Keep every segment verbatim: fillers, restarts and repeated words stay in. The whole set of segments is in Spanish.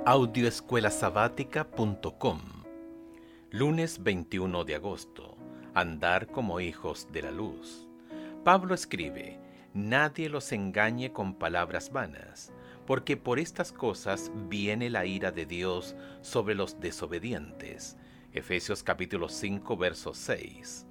audioescuela sabática punto com. Lunes veintiuno de agosto. Andar como hijos de la luz. Pablo escribe: nadie los engañe con palabras vanas, porque por estas cosas viene la ira de Dios sobre los desobedientes. Efesios capítulo cinco, verso seis.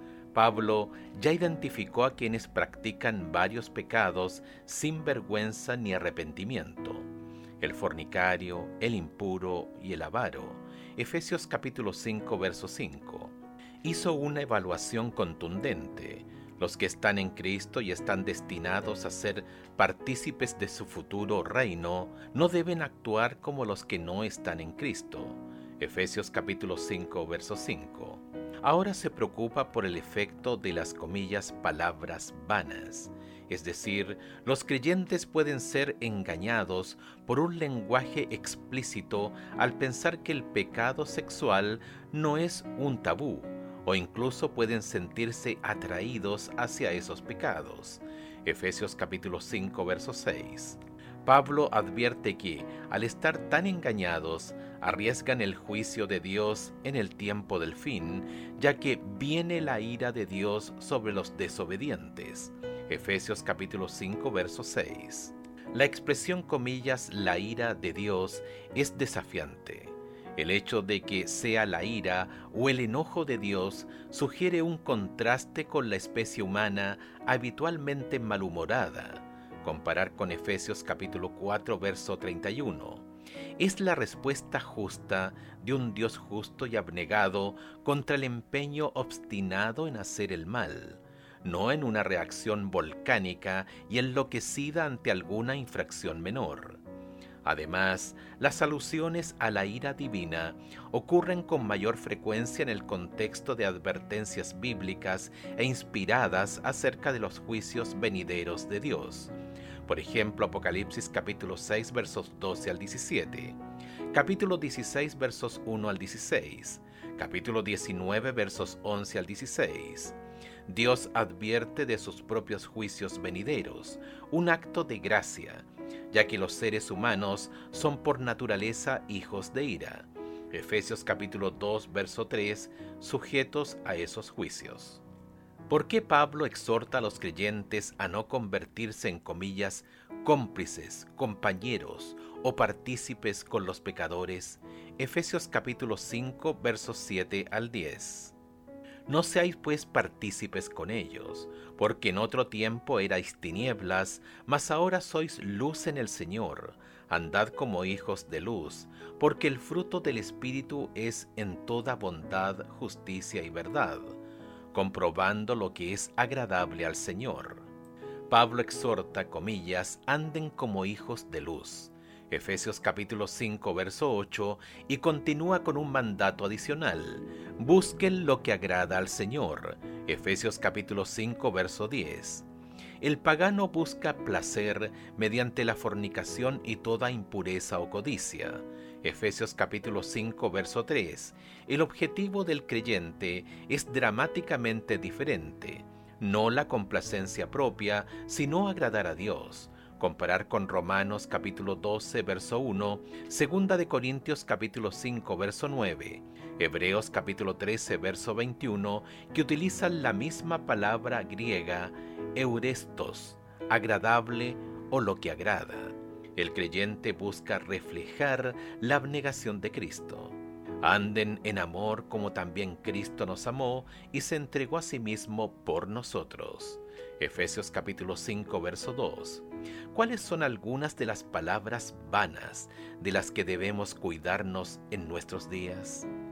Pablo ya identificó a quienes practican varios pecados sin vergüenza ni arrepentimiento: el fornicario, el impuro y el avaro. Efesios capítulo cinco, verso cinco. Hizo una evaluación contundente. Los que están en Cristo y están destinados a ser partícipes de su futuro reino no deben actuar como los que no están en Cristo. Efesios capítulo cinco, verso cinco. Ahora se preocupa por el efecto de las comillas palabras vanas. Es decir, los creyentes pueden ser engañados por un lenguaje explícito al pensar que el pecado sexual no es un tabú, o incluso pueden sentirse atraídos hacia esos pecados. Efesios capítulo cinco, verso seis. Pablo advierte que, al estar tan engañados, arriesgan el juicio de Dios en el tiempo del fin, ya que viene la ira de Dios sobre los desobedientes. Efesios capítulo cinco, verso seis. La expresión comillas la ira de Dios es desafiante. El hecho de que sea la ira o el enojo de Dios sugiere un contraste con la especie humana habitualmente malhumorada. Comparar con Efesios capítulo cuatro, verso treinta y uno. Es la respuesta justa de un Dios justo y abnegado contra el empeño obstinado en hacer el mal, no en una reacción volcánica y enloquecida ante alguna infracción menor. Además, las alusiones a la ira divina ocurren con mayor frecuencia en el contexto de advertencias bíblicas e inspiradas acerca de los juicios venideros de Dios. Por ejemplo, Apocalipsis capítulo seis, versos doce al diecisiete, capítulo dieciséis, versos uno al dieciséis, capítulo diecinueve, versos once al dieciséis. Dios advierte de sus propios juicios venideros, un acto de gracia, ya que los seres humanos son por naturaleza hijos de ira. Efesios capítulo dos, verso tres, sujetos a esos juicios. ¿Por qué Pablo exhorta a los creyentes a no convertirse en comillas cómplices, compañeros o partícipes con los pecadores? Efesios capítulo cinco, versos siete al diez. No seáis pues partícipes con ellos, porque en otro tiempo erais tinieblas, mas ahora sois luz en el Señor. Andad como hijos de luz, porque el fruto del Espíritu es en toda bondad, justicia y verdad, comprobando lo que es agradable al Señor. Pablo exhorta, comillas, anden como hijos de luz. Efesios capítulo cinco, verso ocho, y continúa con un mandato adicional: busquen lo que agrada al Señor. Efesios capítulo cinco, verso diez. El pagano busca placer mediante la fornicación y toda impureza o codicia. Efesios capítulo cinco, verso tres. El objetivo del creyente es dramáticamente diferente: no la complacencia propia, sino agradar a Dios. Comparar con Romanos capítulo doce, verso uno, Segunda de Corintios capítulo cinco, verso nueve, Hebreos capítulo trece, verso veintiuno, que utilizan la misma palabra griega eurestos, agradable o lo que agrada. El creyente busca reflejar la abnegación de Cristo. Anden en amor como también Cristo nos amó y se entregó a sí mismo por nosotros. Efesios capítulo cinco, verso dos. ¿Cuáles son algunas de las palabras vanas de las que debemos cuidarnos en nuestros días?